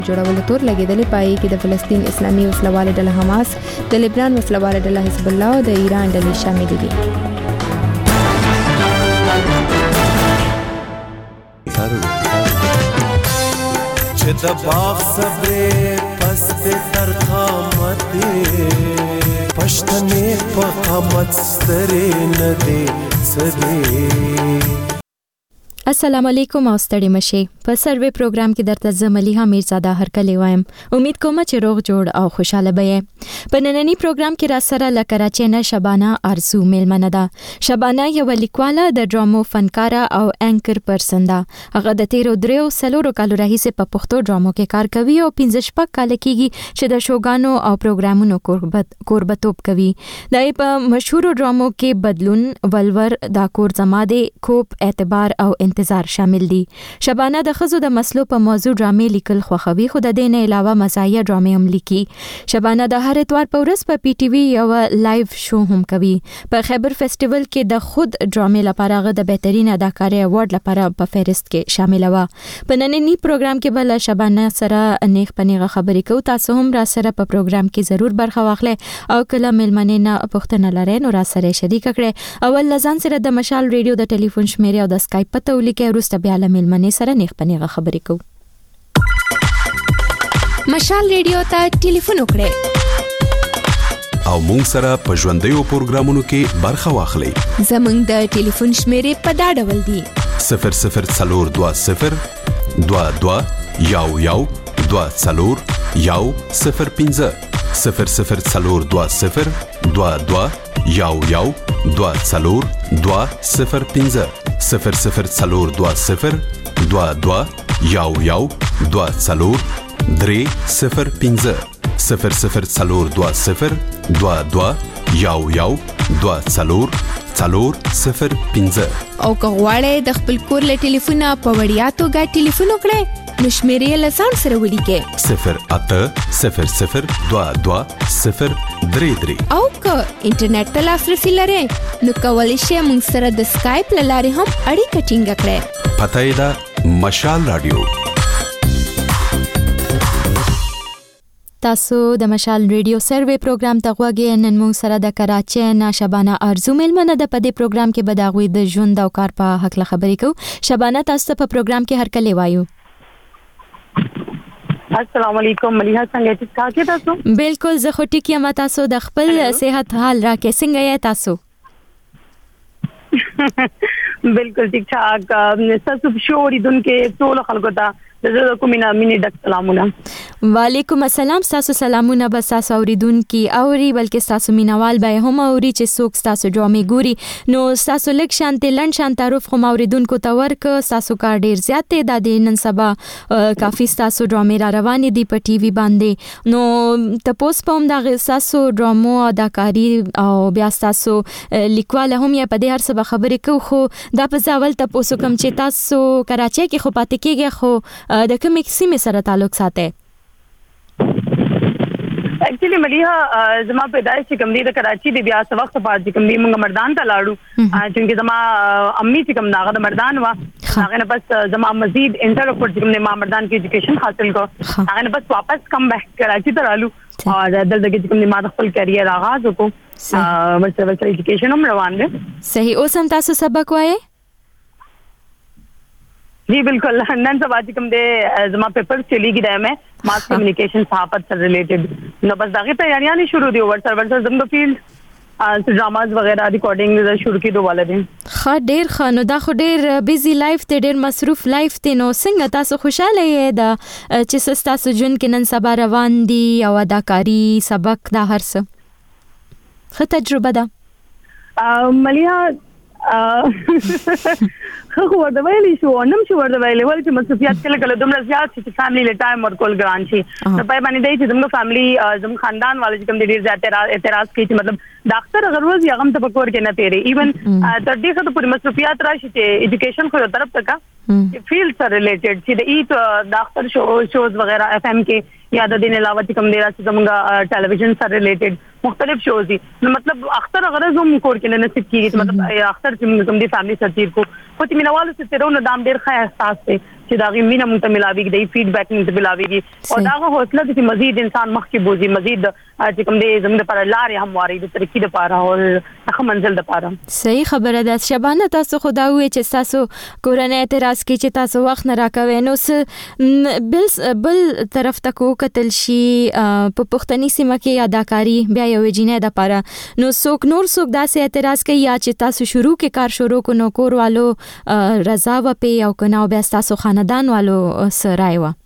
جوړولو تور لګیدلې پای کې د فلسطین اسلامي وسلواله ډله حماس د لبنان وسلواله ډله حزب الله او د ایران ډلې شامل دي. چې د باغ صبرې پس د ترخامتې پښتنې په قامت سترې نه دي سدي. السلام علیکم او ستړي مشي. په سروې پروګرام کې درته زه ملیحه میرزاده هرکلی وایم. امید کوم چې روغ جوړ او خوشاله به یې. په نننی پروګرام کې را سره له کراچۍ نه شبانه ارزو میلمنه ده. شبانه یو لیکواله د ډرامو فنکاره او انکر پرسن ده. هغه د 13 کالو راهیسې په پښتو ډرامو کې کار کوي او 15 کال کېږي چې د شوګانو او پروګرامونو کوربتوب کوي. د په مشهور ډرامو کې بدلون، ولور، دا کور زماده، کوپ، اعتبار او انتظار شامل دي. شبانه د خزو د مسلو په موضوع ډرامې لیکل خوښوي، خو د دې نه علاوه مزاحیه ډرامې هم لیکي. شبانه د هر اتوار په ورځ په پی ټی وی یو لایو شو هم کوي. په خیبر فیسټیوال کې د خود ډرامې لپاره غو د بهترین اداکاري ایوارډ لپاره په فهرست کې شامل و. په نننی پروګرام کې بل شبانه سره نیغ پنیغه خبرې کوو. تاسو هم را سره په پروګرام کې ضرور برخه واخلئ او کله ملمنې نه پوښتنه لرئ نو را سره شریک کړئ. اول لزان سره د مشال ریډیو د ټلیفون شمیره او د اسکایپ پته ولیکئ. وروسته بیا له ملمنې سره نیغ پنیغه خبرې کوو. مشال ریډیو ته ټلیفون وکړئ او مونږ سره په ژوندیو پروګرامونو کې برخه واخلئ. زمونږ د ټلیفون شمیرې په دا ډول دي: 0040 22 11 24 105 0040 22 11 24 205 0040 22 11 24 305 0040 22 11 24 405. او که غواړئ د خپل کور له ټلیفونه په وړیا توګه ټلیفون وکړئ نو شمیرې له ځان سره ولیکئ 0800 22 033. او که انټرنیټ ته لاسرسي لرئ نو کولی شئ موږ سره د سکایپ له لارې هم اړیکه ټینګه کړئ. پته یې ده مشال رادیو. تاسو د مشال ریډیو سروې پروګرام ته غوږی. نن موږ سره د کراچۍ نه شبانه ارزو میلمنه ده. په دې پروګرام کې به د هغوی د ژوند او کار په هکله خبرې کوو. شبانه تاسو ته په پروګرام کې هرکلی وایو. السلام علیکم ملیحه، څنګه ټیک ټاک یې تاسو؟ بالکل زه خو ټیک یم. تاسو د خپل صحت حال راکې څنګه یې تاسو؟ بالکل ټیک ټاک. تاسو شوري دونکو ټول خلکو ته زه کومه مینه ډک سلامونه. وعلیکم السلام. تاسو سلامونه بس تاسو اوریدونکو اوري بلکې تاسو مینوال به هم اوري چې څوک تاسو ډرامې ګوري نو تاسو لک شانته لن شان تعارف خو اوریدونکو ته ورک. تاسو کار ډیر زیات دی د نن سبا کافي تاسو ډرامې را روانې دي په ټي وي باندې نو تاسو په هم د تاسو ډرامو اداکاری او بیا تاسو لیکواله هم یې په دې هر څه خبرې کو. خو دا په ځاول تاسو کوم چې تاسو کراچۍ کې خو پاتې کېږي خو د کومې سیمې سره تعلق ساتي؟ एक्चुअली मलिहा जमा पैदाइश چې کوم دی د کراچي دی بیا څه وخت بعد چې کوم دی موږ مردان ته لاړو چې زما امي چې کوم داغه د مردان وا هغه نه بس زما مزید انټر اپورټ چې کوم ما مردان کې ایجوکیشن حاصل کو هغه نه بس واپس کم بیک کراچي ته رالو او دلته چې کوم ما خپل کیریئر آغاز وکړو ورته ایجوکیشن هم روان دی. صحیح. اوس هم تاسو سبق وایي؟ जी बिल्कुल. नन सभा जी कम दे जमा पेपर चलेगी दे में मास कम्युनिकेशन صحافت से रिलेटेड नو बस दागे तैयारियां नहीं शुरू दी ओवर सर्वर जम दो फील्ड ड्रामाز वगैरह रिकॉर्डिंग शुरू की दो वाले दिन خا ډیر خانو دا خو ډیر بیزی لایف ته ډیر مصروف لایف ته نو څنګه تاسو خوشاله یې دا چې تاسو جون کې نن سبا روان دي او اداکاری سبق دا هر څه خه تجربه ده ملیحه خو ورته ویلې شو نم شو ورته ویلې ول چې مصروفیات کله دومره زیات چې فیملی له ټایم ورکول ګران شي په پای باندې دی چې زموږ فیملی زموږ خاندان والے چې کوم ډیر زیات اعتراض کوي چې مطلب ډاکټر اگر روز یې هم تفکر کې نه تیری ایون تر دې څه پوری مصروفیات راشي چې ایجوکیشن خو طرف تک فیلډ سره ریلیټډ چې د ایت ډاکټر شوز وغیرہ اف ام کې یا د دین علاوه چې کوم دی چې زموږ ټلویزیون سره ریلیټډ مختلف شوز دي نو مطلب اختر اگر زوم کور کې نه نصیب کیږي مطلب اختر چې کوم دی فیملی سره تیر کو خو چې مینوالو سره ترونه دام ډیر ښه احساس دی چې دا غي مینه مونږ ته ملاويږي د فیډبیک مونږ ته ملاويږي او دا حوصله چې مزید انسان مخکې بوزي مزید چې کوم دې زموږ پر لارې همواري د ترقی لپاره او د منزل لپاره. صحیح خبره ده. شبانه تاسو خدا وې چې تاسو کورنۍ اعتراض کې چې تاسو وخت نه راکوي نو بل طرف ته کو قتل شي په پښتني سیمه کې اداکاری بیا یو جنې د پاره نو څوک نور څوک داسې اعتراض کوي یا چې تاسو شروع کې کار شروع کو نو کور والو رضا و په او کنه بیا تاسو خاندان والو سره و.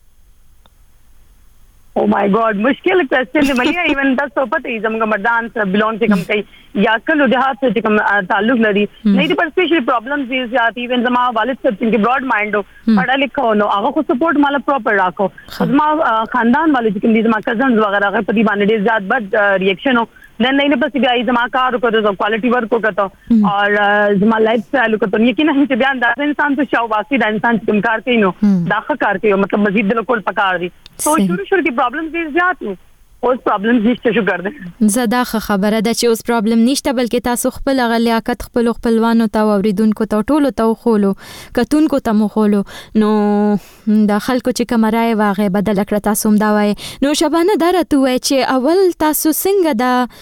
Oh my God, मुश्किल क्वेश्चन है मलिया इवन द सोपत है जम मर्दान से बिलोंग से कम कई या कल देहात से कम ताल्लुक लड़ी नहीं तो पर स्पेशली प्रॉब्लम्स इज आती इवन जमा वालिद से जिनके ब्रॉड माइंड हो पढ़ा लिखा हो नो आगे को सपोर्ट माला प्रॉपर रखो जमा खानदान वाले जिनके जमा कजन्स वगैरह अगर पति बाने दे जात बट रिएक्शन हो देन नहीं बस भी जमा कार को तो क्वालिटी वर्क को करता और जमा लाइफस्टाइल को तो यकीन है कि बयान दास इंसान तो शाव वासी दा इंसान चिमकार के नो दाखा कार के मतलब मजीद दिल को पकार दी तो शुरू की प्रॉब्लम्स इज जात اوس پرابلمز نشته شو ګرځي زدا خبره ده چې اوس پرابلم نشته بلکې تاسو خپل غلیاقت خپل خپلوانو ته اوریدونکو ته ټولو ته خولو کتونکو ته مخولو نو د خلکو چې کمرای واغې بدل کړ تاسو هم دا وای نو شبانه درته وای چې اول تاسو څنګه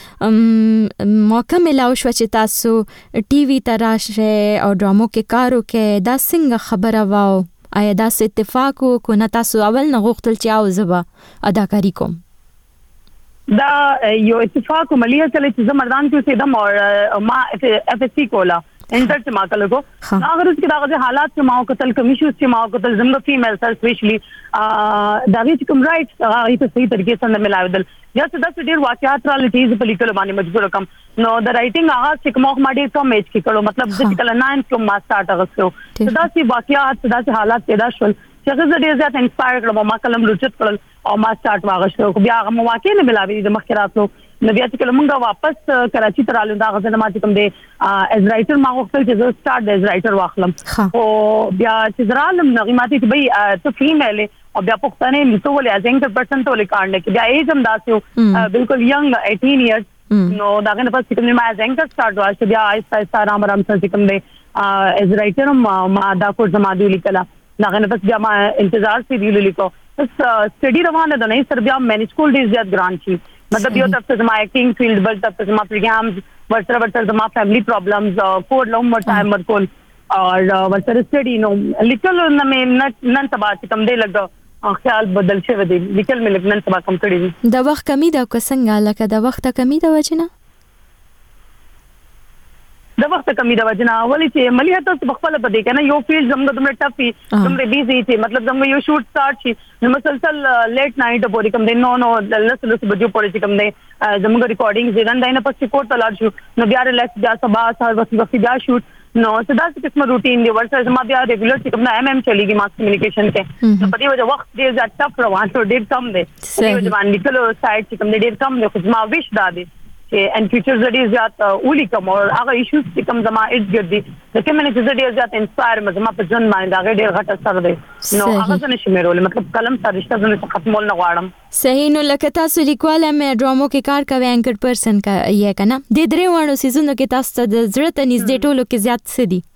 دا موقع ملاو شو چې تاسو ټي وي تراشه او ډرامو کې کارو کې دا څنګه خبره واو آیا دا اتفاق کو نه تاسو اول نه غوښتل چې او زبا اداکاری کوم دا یو اتفاق مليا چلے چې زمردان کې سیدم او ما اف اس سی کولا انټر چې ما کلو اگر اس کې داغه حالات چې ما قتل کمیشن چې ما قتل زمغه فیمیل سر سپیشلی دا وی کوم رائټس هغه ته صحیح طریقې سره ملاویدل یا څه د ډیر واقعات را لټیز په لیکلو باندې مجبور کم نو د رائټینګ هغه چې کوم ما ډیر کم ایج کې کړو مطلب د کله 9 کوم ما سٹارټ غوښتو دا چې واقعات دا چې حالات پیدا شول چې زه ډیر زیات انسپایر کړم ما کلم لوچت کړل او ما سٹارټ واغښتو بیا هغه مواقع نه ملاوي د مخکراتو نو بیا چې کله مونږه واپس کراچي ته رالو دا غزه ما چې کوم دی از رائټر ما وختل چې زه سٹارټ از رائټر واخلم او بیا چې زرالم نغماتي چې بای ته فیمیل او بیا پښتنه لیکو ولې از انګر پرسن ته لیکانډ کې بیا ایج هم داسیو بالکل ینګ 18 ایئرز نو دا غنه پس کوم ما از انګر سٹارټ واشه بیا آیستا آرام آرام سره کوم دی از رائټر ما دا کو زما دی لیکلا دا غنه پس بیا ما انتظار سی دی لیکو بس سټډي روانه ده نه سر بیا مینج سکول ډیز زیات ګران شي مطلب یو طرف ته زما ایکټینګ فیلډ بل طرف ته زما پروګرامز ورسره زما فیملی پرابلمز کوډ لوم ټایم ورکول اور ورسره سټډي نو لیکل نن سبا چې کم دی لګ خیال بدل شوی دی لیکل مې نن سبا کم کړی د وخت کمی دا څنګه لکه د وخت کمی دا وجنه د وخت کمی د وجنه اولی چې ملي هته بخپله پدې کنه یو فیلډ زموږ دمره ټفي دمره بیزی چې مطلب زموږ یو شوټ سٹارټ شي نو مسلسل لیټ نایټ پورې کوم دی نو لس بجو پورې کوم دی زموږ ریکارډینګ زیران داینه پس کوټ تلاړ شو نو بیا ریلیکس بیا سبا سهار وخت بیا شوټ نو صدا څه قسم روټین دی ورسره زما بیا ریګولر چې کوم ایم چلیږي ماس کمیونیکیشن کې نو په دې وجه وخت ډیر زیات ټف روان شو ډیر کم دی په دې وجه باندې کلو سایت چې کوم ډیر کم دی خو زما ویش دا دی ان فیوچر زړی زیات اولی کوم او هغه ایشوز چې کوم زما اټ ګرځي د کمیونټي زړی زیات انسپایر مزما په ځن باندې هغه ډیر غټ اثر دی نو هغه څنګه شمیرول مطلب کلم سره رشتہ زنه ختمول نه غواړم صحیح نو لکه تاسو لیکواله مې ډرامو کې کار کوي انکر پرسن کا یې کنه د درې وړو سیزونو کې تاسو د زړه ته نږدې ټولو کې زیات څه دي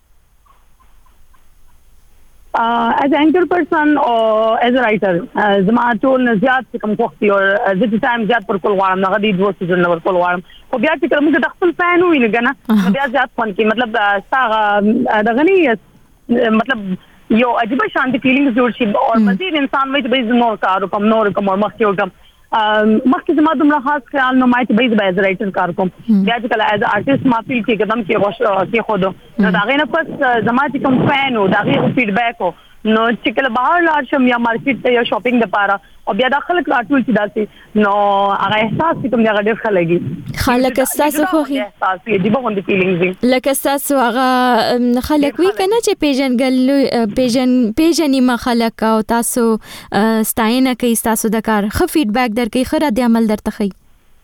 as anchor person or as a writer زما ټول زیات کوم وخت او د ټایم زیات پر کول غواړم هغه د دوه سيزون پر کول غواړم خو بیا چې کوم د خپل فین وي نه بیا زیات فن کې مطلب ساغه د غني مطلب یو عجیب شانتي فیلینګز جوړ شي او مزید انسان وایي به نور کار کوم او مخکې وکم مخکې زما دومره خاص خیال نه مایته به از رائټر کار کوم بیا چې کله از آرټیست ما فیل کې قدم کې خود نو دا غینه پس زما چې کوم فین او دا غي فیډبیک نو چې کله بهر لاړ شم یا مارکیټ ته یا شاپینګ لپاره او بیا داخله راټول چې داسې نو هغه احساس کوم دی هغه ډېر خلګي خلک تاسو خو احساس دی به غوندي فیلینګز لکه تاسو هغه خلک وی کنه چې پیژنې ما خلک او تاسو ستاینه کوي تاسو د کار خو فیډبیک درکې خره د عمل درته خي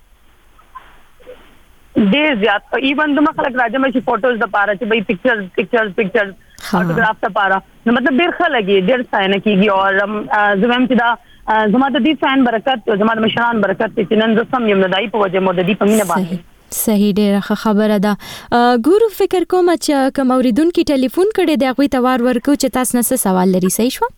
ډېر زیات ایون دغه خلک راځي مې فوټوز د پاره چې به پکچرز فوټوګراف د پاره نو مطلب ډېر خلګي ډېر ستاینه کیږي او زموږ چې دا زما د دې فین برکت زما د مشران برکت چې نن زه سم یم ندای په وجه مو د دې په مینه باندې صحیح ډیره خبره ده. ګورو فکر کوم چې کوم اوریدونکو ټلیفون کړي دی هغه ته وار ورکو چې تاسو نه څه سوال لري. صحیح شو؟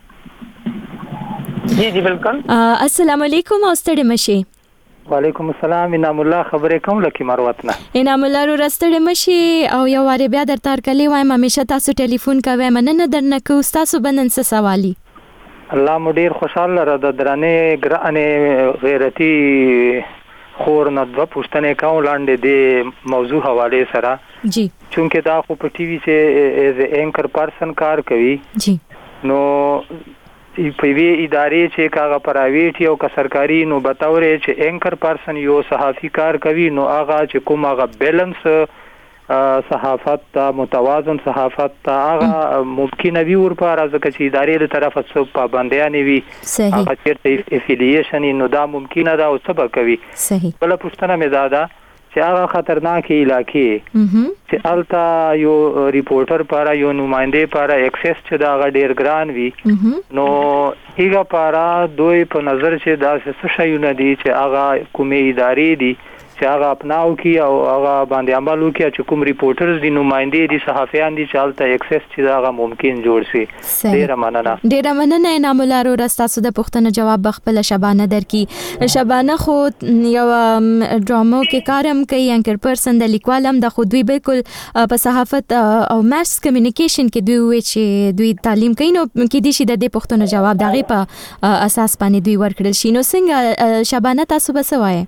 جی بالکل. السلام علیکم او ستړي مشي. وعلیکم السلام. انعام الله خبرې کوم لکه مروت نه. انعام الله رو رستړي مشي او یو واره بیا درته ورکلی وایم همیشه تاسو ټلیفون کوئ مننه درنه کو تاسو بنن څه سوالي. الله مو ډیر خوشاله را د درانه ګرانه غیرتی خور نه د پښتنې کوم لاندې د موضوع حواله سره جی چونکه دا خو په ټي وي سے ایز اینکر پرسن کار کوي جی نو په وی ادارې چې کاغه پرایویټ یو کا سرکاري نو بتاورې چې اینکر پرسن یو صحافي کار کوي نو هغه چې کوم هغه بیلنس صحافت ته متوازن صحافت ته هغه ممکن وي ورپاره ځکه چې ادارې له طرفه څو پابندیان وي هغه چیرته افیلیشن نو دا ممکن ده او سبا کوي. صحیح. بل پښتنه مې دادا چې هغه خطرناک علاقې چې التا یو ریپورټر لپاره یو نمائنده لپاره اکسس چې دا ډیر ګران وي نو هیګه لپاره دوی په نظر چې دا څه شي نه دي چې هغه کومې ادارې دي چې هغه اپناو کی او هغه باندې عمل وکړي چې کوم ریپورټرز دي نمائنده دي صحافیان دي چې التا اکسس چې دا ممکن جوړ شي. ډیر مننه انعام الله رو تاسو د پښتنه جواب بخپل شبانه درکې. شبانه خو یو ډرامو کې کارم کوي انکر پرسن د لیکوالم د خو دوی بالکل په صحافت او ماس کمیونیکیشن کې دوی وی چې دوی تعلیم کوي نو کې دي چې د پښتنه جواب دغه په اساس باندې دوی ورکړل شي. نو څنګه شبانه تاسو بسوای؟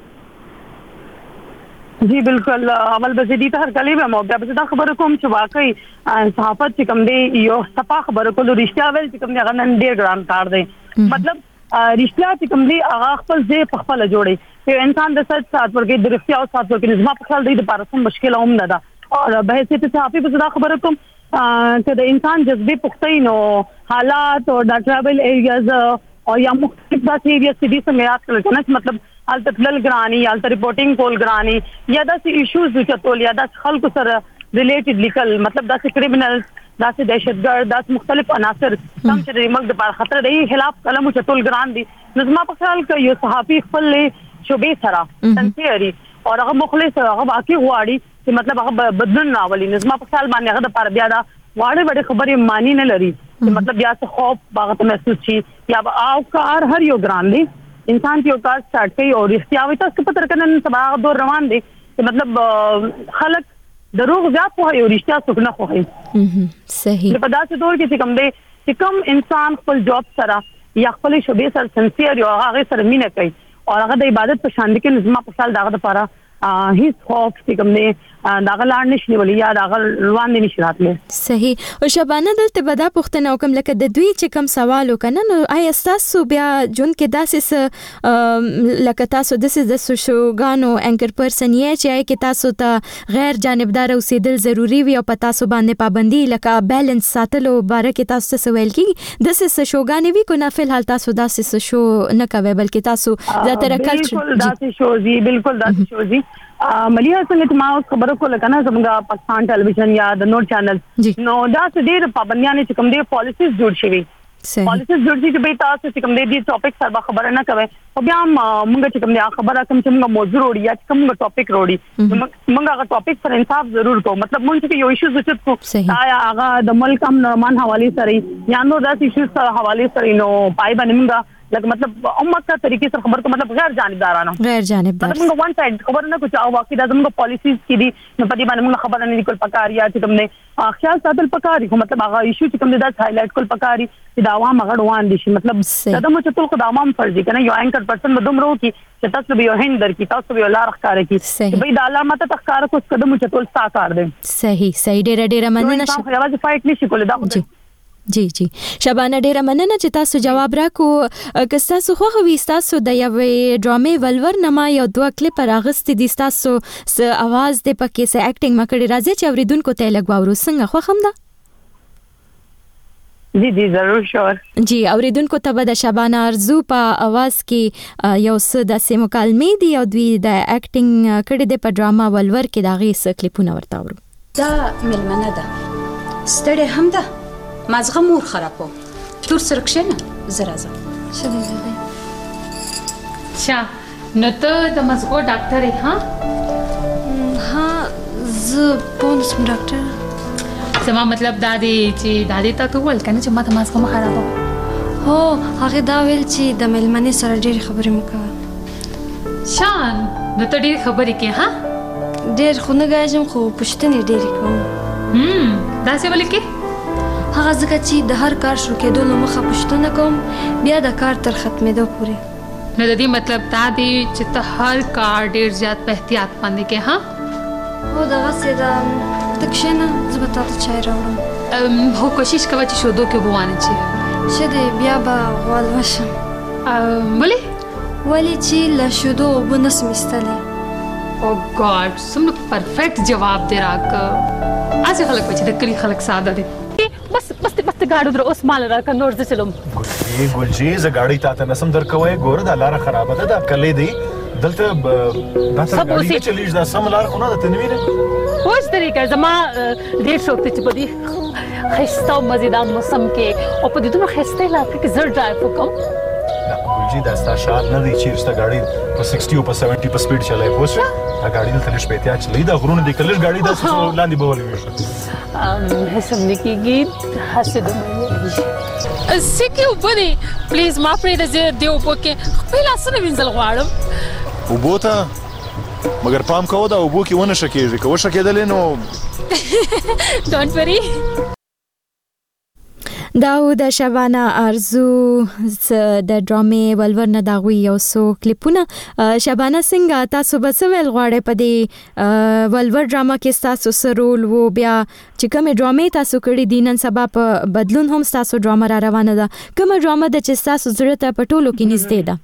جی بالکل. اول بزیدی ته هر کلی به مو بیا به دا خبره کوم چې واقعي صحافت چې کوم دی یو صفه خبره کول رښتیا ویل چې کوم دی هغه نن ډیر ګران کار دی. مطلب رښتیا چې کوم دی هغه خپل ځای په خپل جوړي چې انسان د سچ سات ورګي د رښتیا او سات ورګي نظم په خپل دی د پاره سم مشکل هم نه ده. او به هیڅ صحافي به دا خبره کوم چې د انسان جذبه پختې نو حالات او د ټریول ایریاز او یا مختلف داسې ایریاز چې څنګه یاد کړل کنه مطلب الته تل ګرانی الته ریپورټینګ کول ګرانی یا داسې ایشوز چې ټول یا د خلکو سره ریلیټډ لیکل مطلب داسې کریمینل داسې دهشتګرد داسې مختلف عناصر کوم چې د ملک د بار خطر دی خلاف قلم چې ټول ګران دي. نظم په خیال کې یو صحافي خپل شوبې سره سنسيري او هغه مخلص هغه واقعي غواړي چې مطلب هغه بدلون راولي. نظم په خیال باندې هغه د پر بیا دا واړه خبرې معنی نه لري چې مطلب بیا څه خوف باغ ته محسوس شي یا او کار هر یو ګران دی. انسان چې یو کار سٹارټ کوي او رښتیا وي تاسو په تر کنه سبا دور روان دي چې مطلب خلک دروغ زیات خو یو رښتیا څوک نه خوښي. صحیح. په داسې دور کې چې کوم دی چې کوم انسان خپل جاب سره یا خپل شوبې سره سنسیر یو هغه سره مینه کوي او هغه د عبادت په شان دي کې نظم په خپل دغه لپاره هیڅ خوف چې کوم دی دغه لاړ نشي ولې یا دغه روان دي نشي راتله. صحیح. او شبانه دلته بدا پښتنه کوم لکه د دوی چې کوم سوال وکنه نو آیا تاسو بیا جون کې داسې لکه تاسو د شوګانو انکر پرسن یې چې کې تاسو ته غیر جانبدار اوسېدل ضروری وي او په تاسو باندې پابندي لکه بیلانس ساتلو باره کې تاسو څه ویل کی د شوګانې وی کو نه فلحال تاسو داسې شو نه کوي بلکې تاسو زیاتره کلچر داسې شوزي بالکل داسې شوزي مليها څنګه ما خبرو کوله کنه زموږه پاکستان ټلویزیون یا د نور چینل نو دا څه ډېر پابندیاں چې کوم دي پالیسیز جوړ شوي پالیسیز جوړ شي چې به تاسو چې کوم دي ټاپک سره خبره نه کوي او بیا موږ چې کوم دي خبره کوم چې موږ موضوع وروړي یا کوم ټاپک وروړي موږ هغه ټاپک پر انصاف ضرور کوو مطلب موږ چې یو ایشوز وچت کو آیا هغه د ملک امن حواله سره یا نو داسې ایشوز سره حواله سره نو پای باندې موږ لکه مطلب امت کا طریقې سره خبر کو مطلب غیر جانبدارانه مطلب ون سایډ خبر نه کوچ او واقعي د زموږ پالیسیز کې دي نو په دې باندې موږ خبر نه لیکل پکاري یا چې کوم نه خیال ساتل پکاري مطلب هغه ایشو چې کوم دا هایلایټ کول پکاري چې دا عوام هغه روان دي مطلب دا مو چې ټول خدامام فرض دي کنه یو انکر پرسن بدوم رو کی چې تاسو به یو هند در کی تاسو به لار ښکار کی به دا علامت تخکار کو قدم چې ټول ساکار دي. صحیح ډېر مننه. خلاص فایټ نشي کولای دا جی شبانه ډیره مننه چې تاسو جواب راکو. که تاسو خو تاسو د یوې ډرامې ولور نما یو دوه کلیپ راغستې دي تاسو आवाज دې پکې سه اکټینګ مکړی راځي چې اوریدونکو ته لګواورو څنګه خو هم ده. جی ضرور شور. جی اوریدونکو ته به د شبانه ارزو په आवाज کې یو څه د مکالمې دي او دوی د اکټینګ کړي د په ډراما ولور کې دا غي څه کلیپونه ورته ورو. دا ملمنه ده ستړي هم ده مازغه مور خرابو تور سرکشنه زرازه شا نو ته د مزغو ډاکټر ها زه پونس ډاکټر زما مطلب دا دی چې دادی ته ول کنه چې ما ته ماسکه خراب هو هغه دا ویل چې د ملمنې سره ډېر خبرې مکوه شان نو ته ډېر خبرې کې ها ډېر خو نه غواړم خو پوښتنې ډېرې کوم دا څه ولې کې هغه ځکه چې د هر کار شروع کېدو نه مخه پوښتنه کوم بیا د کار تر ختمېدو پورې نو د دې مطلب دا دی چې ته هر کار ډېر زیات په احتیاط باندې کې ها هو دغسې ده ته کښېنه زه به تا ته چای راوړم هو کوشش کوه چې شودو کې بوانه چې ښه دی بیا به غوال وشم ولې ولې چې له شودو اوبه نسم ایستلی او ګاډ څومره پرفیکټ جواب دی راکړه اسې خلک چې د کلي خلک ساده دي بس ګاډو در اوس مال راکړه نور زه چلم ګلجي زه ګاډۍ تاته نسم درکوی ګوره دا لاره خرابه ده دا کلی دی دلته دا تر ګاډۍ نه چلیږي دا سم لاره خو نه ده ته نه وینې اوس طریقه زما ډېر شوق دی چې په دې ښایسته او مزېدار موسم کې او په دې دومره ښایسته علاقه کې زه ډرایو وکړم ګلجي دا ستا شال نه دی چیرې ستا ګاډۍ په 60 او په 70 په سپیډ چلای پوه شوې دا ګاډۍ دلته لږ په احتیاط چلوي دا غرونه دي که لږ ګاډۍ داسې لاندې به ولوي هسم نه کېږي هسې دومره سکه اوبه دي پلیز ما پرېږده زه دې اوبو کې خپل لاسونه وینځل غواړم اوبو ته مګر پام کوه دا اوبو کې ونه شکېږي که وشکېدلې نو ډونټ وري دا و د شبانه ارزو د ډرامې ولور نه داغوي یو څو کلیپونه شبانه څنګه تاسو به څه ویل غواړئ په دې ولور ډراما کې ستاسو څه رول و بیا چې کومې ډرامې تاسو کړې دي نن سبا په بدلون هم ستاسو ډراما را روانه ده کومه ډراما ده چې ستاسو زړه ته په ټولو کې نږدې ده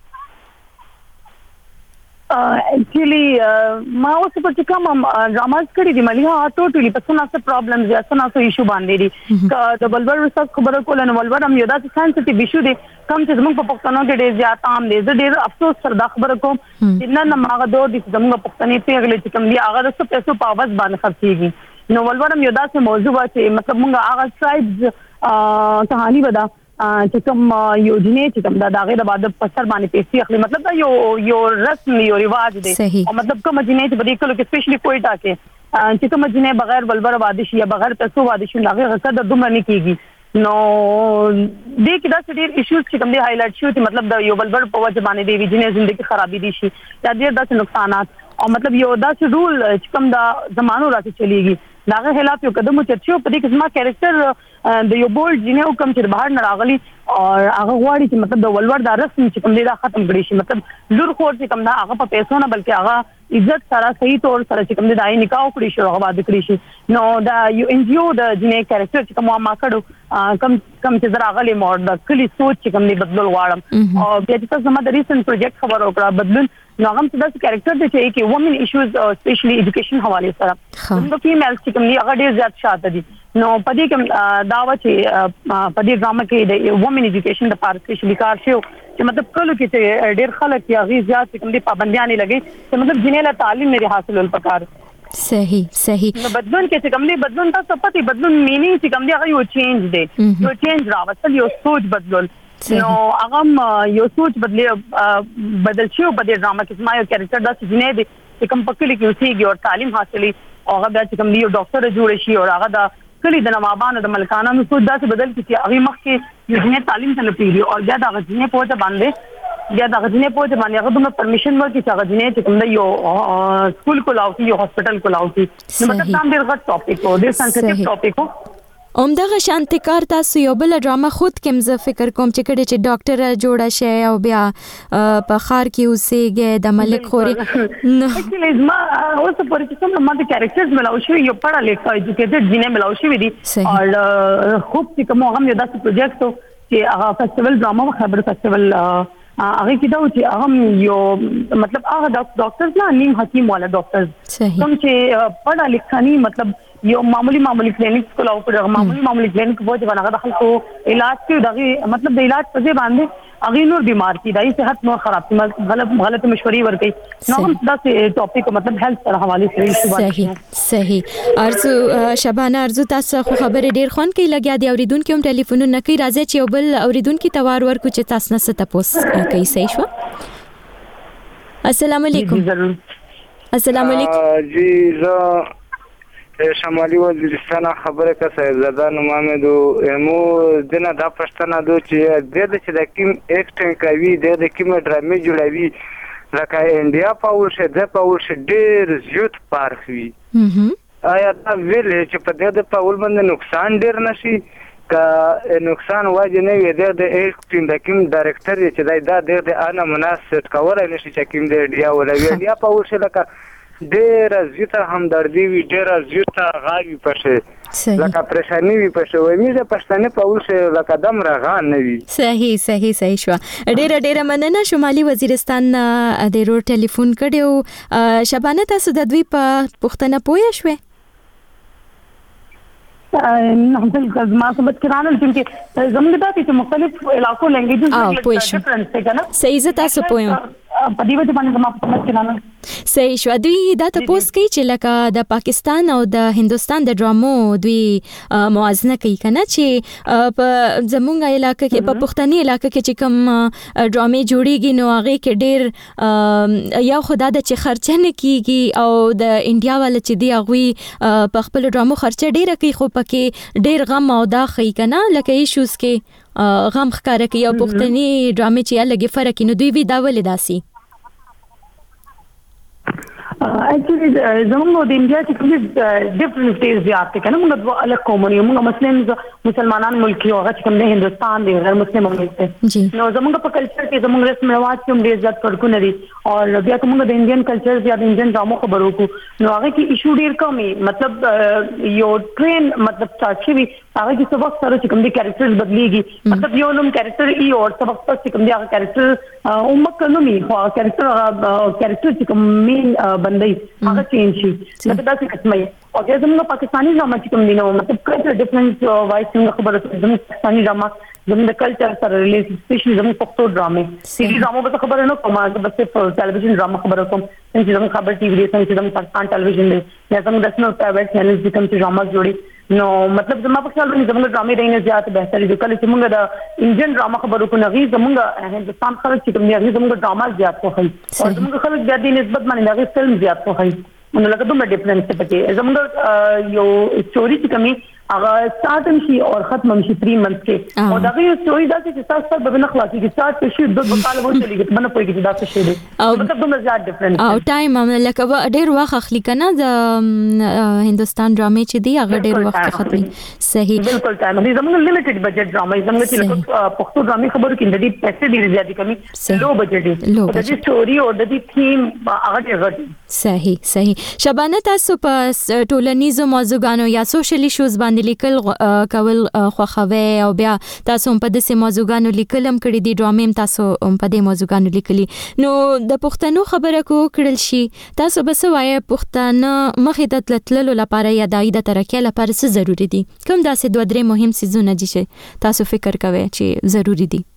actually ما اوس په چې کوم ډراماز کړی دي ملي ها ټوټلی په څه پرابلمز یا څه ایشو باندې دي د ولور وسط خبره کوله نو ولور هم یو داسې سنسټیو ایشو دی کوم چې زموږ په پښتنو کې ډېر زیات عام دی زه ډېر افسوس سره دا خبره کوم چې نن هغه دور دي چې زموږ پښتنې پیغلې چې کوم دي هغه د څه پیسو په عوض باندې خرڅېږي نو ولور هم یو داسې موضوع و چې مطلب موږ هغه ټرایبز کہانی ودا چې کوم یو جنې چې کوم دا هغه د بعد په سر باندې پیسې اخلي مطلب دا یو رسم یو رواج دی او مطلب کوم جنې چې په دې کلو کې سپیشلی کوئټه کې چې کوم جنې بغیر ولور واده شي یا بغیر پیسو واده شي هغه غصه د دومره نه کیږي نو دې کې دا ډېر ایشوز چې کوم دی هایلایټ شو چې مطلب د یو ولور په وجه باندې دی جنې ژوندۍ خرابې دي شي یا ډېر داسې نقصانات او مطلب یو داسې رول چې کوم دا زمانو راځي چلیږي داغه خلاف یو قدم چرچو په دې کې زما کریکټر د یو بولډ جنې کوم چې بهر نه راغلي او هغه غواړي چې مطلب د ولور دا رسم چې کوم دی دا ختم کړي شي مطلب لور خور چې کوم دا هغه په پیسو نه بلکې هغه عزت سره صحیح طور سره چې کوم دی دای نکاح کړی شي هغه واده کړی شي نو دا یو ان جی او د جنې کریکټر چې کوم ما کړو کم چې زرا غلي مور د کلی سوچ چې کوم دی بدلول غواړم او بیا چې تاسو ما د ریسنت پروجیکټ خبر وکړه بدلون نو هغه څه د کریکټر د چې کې وومن ایشوز سپیشلی ایجوکیشن حواله سره نو فیمیلز چې کوم دی هغه ډیر زیات شاته دي نو پدې کوم داوا چې پدې ډراما کې د وومن ایجوکیشن د پاره سپیشلی کار شو چې مطلب کله کې ډیر خلک یا غي زیات کوم دی پابندیاں نه لګي چې مطلب جنې له تعلیم نه حاصلول پکار صحیح نو بدلون کې کوم دی بدلون تاسو پتی بدلون مینینګ چې کوم دی هغه یو چینج دی یو چینج راوستل یو سوچ بدلول نو هغه یو سوچ بدل شي په دې ډراما کې ما یو کریکټر دا جنې دی چې کوم پکلی کې اوسېږي او تعلیم حاصلې او هغه چې کوم دی یو ډاکټر جوړ شي او هغه دا کلی د نوابانو د ملکانو سوچ دا څه بدل کیږي هغه مخکې یو جنې تعلیم ته نه پیږي او بیا دا جنې پوهه باندې هغه دومره پرمیشن ورکړي چې هغه جنې چې کوم دی یو سکول کولاوي یو هسپټل کولاوي نو مطلب دا ډېر غټ ټاپک و ډېر سنسټیو ټاپک و همدغه شانتي کار تاسو یو بل ډراما خود کوم زه فکر کوم چې کړي چې ډاکټر جوړه شي او بیا په خار کې اوسېږي د ملک خوري اکچولی ما اوس پرې چې کوم ما د کریکټرز ملاو شو یو پڑھا لیکھا ایجوکیټډ جنې ملاو شو دي او خوب چې کوم هم یو داسې پروجیکټ چې هغه فیسټیوال ډراما خبر فیسټیوال هغه کې دا چې هغه یو مطلب هغه ډاکټرز نه نیم حکیم والا ډاکټرز کوم چې پڑھا لیکھا نه مطلب یو معمولی کلینک کولا او پر معمولی کلینک وو چې هغه داخل کو علاج کې دغه مطلب د علاج په ځای باندې هغه نور بیمار کی دای صحت نو خراب کی غلط مشورې ورکړي نو هم دا ټاپک مطلب هیلث سره حواله سره صحیح ارزو شبانه ارزو تاسو خو خبره ډیر خون کې لګیا دی اوریدونکو هم ټلیفون نه کوي راځي چې بل اوریدونکو توار ورکو چې تاسو نه ستاسو کوي صحیح شو السلام علیکم السلام علیکم جی شمالي وزیرستان خبره که صاحبزاده نومامه دو امو دنه دا پښتنه دو چې د کیم ایکټینګ کوي د کیم ډرامې جوړوي لکه انډیا پاول شه د پاول شه ډېر زیات پارک وي آیا دا ویل چې په دې پاول باندې نقصان ډېر نشي که نقصان واجب نه وي د ایکټینګ د کیم ډایرکټر چې دا د انا مناسب کولای نشي چې کیم د انډیا ولا انډیا پاول شه لکه ډېر زیاته همدردي وي ډېر زیاته غاوي پښه لکه پریشانی وي پښه وای میزه پښتنه پاول شه لکه دم راغان نه وي صحیح شو ډېر مننه شمالي وزیرستان د روډ ټلیفون کړو شبانه تاسو د دوی په پښتنه پوه شوي نه بالکل ما سمجھ کرانه چې زموږ د دې مختلف علاقو لنګویجز ډیفرنس څه کنه صحیح ز تاسو پوه په دې وجه باندې ما سمجھ کرانه صحیح شو دوی دا تاسو کوي چې لکه د پاکستان او د هندستان د ډرامو دوی موازنه کوي کنه چې په زمونږ علاقې کې په پښتني علاقې کې چې کوم ډرامې جوړیږي نو هغه کې ډېر یا خدا د چې خرچه نه کیږي او د انډیا ول چې دی هغه په خپل ډرامو خرچه ډېر کوي خو پکې ډېر غم او دا خي کنه لکه ایشوز کې غم ښکار کوي او پښتني ډرامې چې لګي فرق نو دوی وی دا ولې داسي actually زموږ د انډیا کې کوم ډیفرنس زیات دي کنه موږ د الګ قومونه موږ مسلمانان ملکی او هغه کوم د هندستان دي غیر مسلمان ملک دي نو زموږ په کلچر کې زموږ رسم رواج کوم ډیر زیات فرقونه دي او بیا کوم د انډین کلچر یا د انډین ډرامو خبرو کو نو هغه کې ایشو ډیر کمي مطلب یو ټرین مطلب چاچي وي هغه کې څه وخت سره کوم دي کریکٹرز بدليږي مطلب یو نوم کریکٹر ای او څه وخت پس کوم دي هغه کریکٹر عمر نومي خو کریکٹر چې کوم مين بندي هغه چینج شي مطلب دا څه قسمه او زموږ پاکستانی ډرامه چې کوم دي نو مطلب کلچر ډیفرنس وایس څنګه خبره زموږ پاکستانی ډرامه زموږ د کلچر سره ریلیټډ سپیشلی زموږ پښتو ډرامې سیریز ډرامو به خبره نه کوم بس په ټلویزیون ډرامه خبره کوم چې زموږ خبر ټي وی دي چې زموږ پاکستان ټلویزیون دي یا زموږ د نو پرایویټ چینلز دي کوم چې ډرامه جوړي نو مطلب زما په خیال باندې زموږ ډرامې دینه زیات بهتري دي کله چې موږ د انډین ډرامه خبرو کو نغي زموږ هندستان خلک چې کوم دي زموږ ډرامه زیات خوښي او زموږ خلک بیا د نسبت باندې نغي فلم زیات خوښي نو لکه دومره ډیفرنس پکې زموږ یو سټوري چې کومي هغه سٹارټ شي او ختم شي 3 منث کې او دا یو سټوري دا چې تاسو سره به نه خلاصي کې سٹارټ شي د بقاله وو چلیږي باندې پوي کې دا څه شي دي مطلب دومره زیات ډیفرنس او ټایم لکه ډېر وخت اخلي کنه د هندستان ډرامې چې دی هغه ډېر وخت ختمي صحیح بالکل ټایم دی زموږ لیمیټډ بجټ ډرامې زموږ چې پښتو ډرامې خبرو کې د دې پیسې ډېر زیات کمی لو بجټ دی د دې سټوري او د دې تھیم هغه ډېر صحیح شبانه تاسو په ټولنیزو موضوعګانو یا سوشل ایشوز باندې لیکل کول خوخوي او بیا تاسو په دې موضوعګانو لیکلم کړی دي ډرامې تاسو په دې موضوعګانو لیکلي نو د پښتنو خبره کو کړل شي تاسو به سوای پښتانه مخې ته تللو لپاره یا دای د ترقی لپاره څه ضروری دي کوم داسې دوه درې مهم سيزونه دي چې تاسو فکر کوئ چې ضروری دي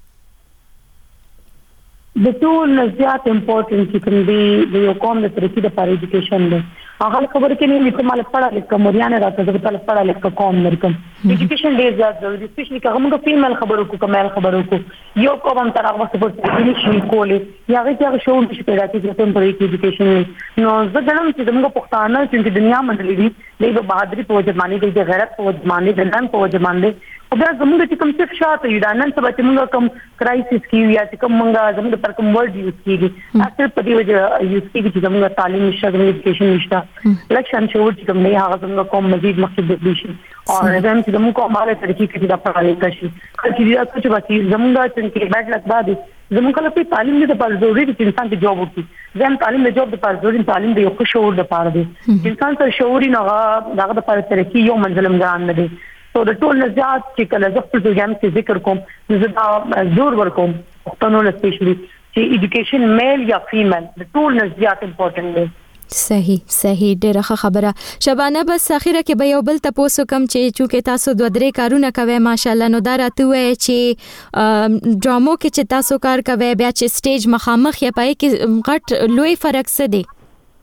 د ټول زیات امپورټنت چې کوم دی د یو قوم د ترقی لپاره ایجوکیشن دی هغه خبره کې نه لیکم مال پڑھا لیکه مریانه راته د تعالی پڑھا لیکه قوم مرکم ایجوکیشن ډیر زیات ضروري سپیشلی که موږ فیمیل خبرو کو کمال خبرو کو یو قوم تر هغه څه په انګلیش کولې یا هغه شو چې پیدا کیږي ته په ایجوکیشن نو زه دلم چې موږ پښتانه چې دنیا منډلې دي د بہادری په وجه باندې د غیرت په وجه باندې د نن په وجه باندې او بیا زموږ چې کوم څه شاته یو نن سبا چې موږ کوم کرایسس کیو یا چې کوم موږ زموږ پر کوم ورډ یوز کیږي اصل په دې وجه یوز کیږي چې زموږ تعلیم نشته زموږ ایجوکیشن نشته لکشن شو چې کوم نه هغه زموږ کوم مزید مقصد دی شي او زموږ چې موږ کومه ترقی کې دا پړاله کشي چې دا څه واسي زموږ چې بیت لګا دي زموږ له تعلیم د پر ضروري چې انسان ته جواب وکړي زم تعلیم د جواب د پر ضروري تعلیم د یو ښه شعور د پاره دی انسان ته شعوري نه هغه د پر ترقی یو منزل مګان نه دی سو د ټول نزاعت چې کله زه خپل پروګرام کې ذکر کوم زه دا زور ورکوم پښتنو سپیشلی چې ایجوکیشن میل یا فیمیل د ټول نزاعت امپورټنت دی صحیح ډیره خبره شبانه بس اخیره کې به یو بل تاسو کوم چې تاسو دوه درې کارونه کوي ماشاءالله نو دا راته وای چې ډرامو کې چې تاسو کار کوي بیا چې سټیج مخامخ یا پای کې غټ لوی فرق څه دی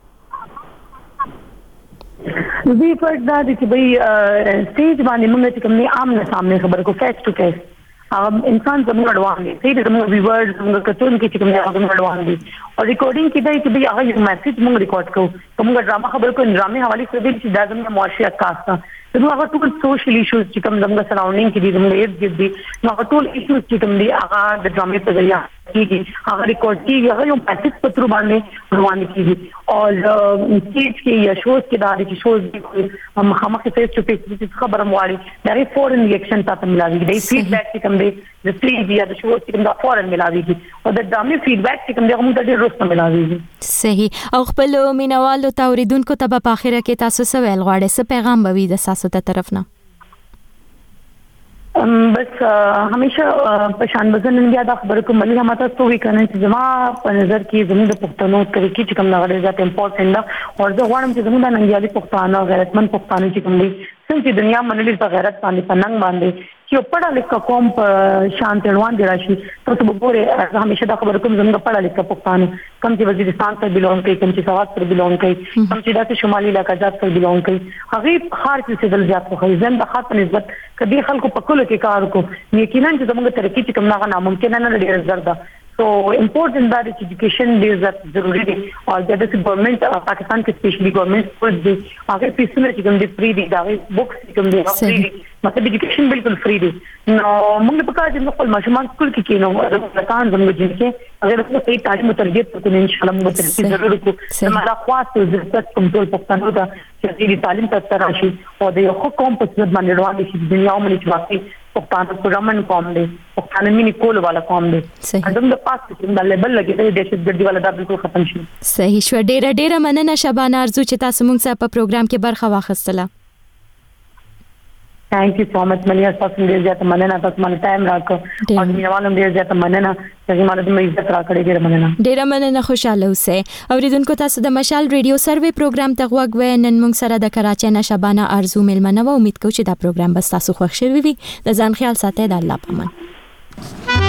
وی فرق دا دی چې بھئی سټیج باندې موږ چې کوم نه آمنے سامنے خبر کو فیس ټو فیس انسان زموږ اډوان دي چې زموږ ویورز زموږ کتون کې چې کوم نه زموږ اډوان دي او ریکارډینګ کې دی چې هغه یو میسج موږ ریکارډ کوو کومه ډرامه خبر کوو ډرامې حواله سره چې دا زموږ معاشره کاسته نو هغه ټول سوشل ایشوز چې کوم زموږ سراوندینګ کې دي زموږ ارد دي نو هغه ټول ایشوز چې کوم دي هغه د ډرامې په ذریعہ کیږي هغه ریکارډ کیږي هغه یو میسج په تر باندې روان کیږي او سټیج کې یا شوز کې دا چې شوز دي مخامخ فیس ټو فیس چې خبره مواري دا ری فورن ریاکشن تاسو ملاوي دی فیډبیک چې کوم دی د سټیج یا د شوز چې کوم دا فورن ملاوي او د ډرامې فیډبیک چې کوم دی موږ ته ډیر روسته ملاوي صحیح او خپل مینوالو ته اوریدونکو ته په اخره کې تاسو څه ویل غواړئ څه پیغام به وي د ساسو ته طرف نه بس همیشه پشان بزن بیا دا خبره کوم ملي هم تاسو وی کنه چې زما په نظر کې زموږ د پښتنو طریقې چې کوم نغړې ذات امپورټنت ده او زه غواړم چې زموږ د ننګیالي پښتانه غیرتمن پښتانه چې کوم دي څنګه دنیا منلې په غیرت باندې پننګ باندې چې پړه لیکه قوم په شان تلوان دی راشي تاسو وګورئ همیشه دا خبره کوم زموږ پړه لیکه پښتانه کم چې وزیرستان ته بیلونګ کوي کم چې سواد ته بیلونګ کوي کم چې د شمالي علاقات ته بیلونګ کوي هغه خار کې څه زیات خو ځین د خاطر نسبت کدي خلکو په کولو کې کار کو یقینا چې زموږ ترقی چې کوم نه ناممکن نه ډیر زړه So important that education is ضروری دی او د ګورنمنت پاکستان کې سپیشلی ګورنمنت سکول دی هغه پیسونه چې کوم دی فری دی دا بوکس کوم دی فری دی مطلب education بالکل فری دی نو موږ په کار چې خپل ماشومان سکول کې کینو ځکه زموږ جنکه اگر موږ صحیح تعلیم او تربیت وکړو ان شاء الله موږ ترقی ضرور وکړو زموږ خاص عزت کوم ټول پښتنو ته چې تعلیم ته راشي او د یو قوم په څیر باندې روان شي دنیا باندې چې واقعي پښتانه پرمن قوم دی پښتانه مینی کول والا قوم دی اندم د پاس د لیبل لګیدل د دهشتګردي والا دا بالکل ختم شي صحیح شو ډیره مننه شبانه ارزو چې تاسو موږ سره په پروګرام کې برخه واخیستله Thank you so much مليا تاسو ډیر زیات مننه تاسو باندې ټایم راکړ او مینوالم ډیر زیات مننه چې ماته د عزت راکړې ډیر مننه خوشاله اوسئ اوریدونکو تاسو د مشال ریډیو سروې پروګرام ته غوږ وې نن موږ سره د کراچۍ نه شبانه ارزو ملمنه و امید کوم چې دا پروګرام به تاسو خوښ شي وي د ځان خیال ساتئ د الله پامان